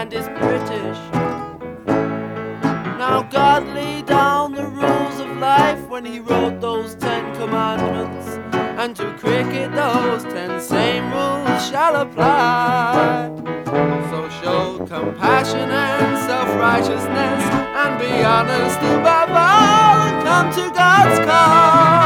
and is British. Now God laid down the rules of life when he wrote those 10 commandments, and to cricket those 10 same rules shall apply. So show compassion and self-righteousness, and be honest above all, and come to God's call.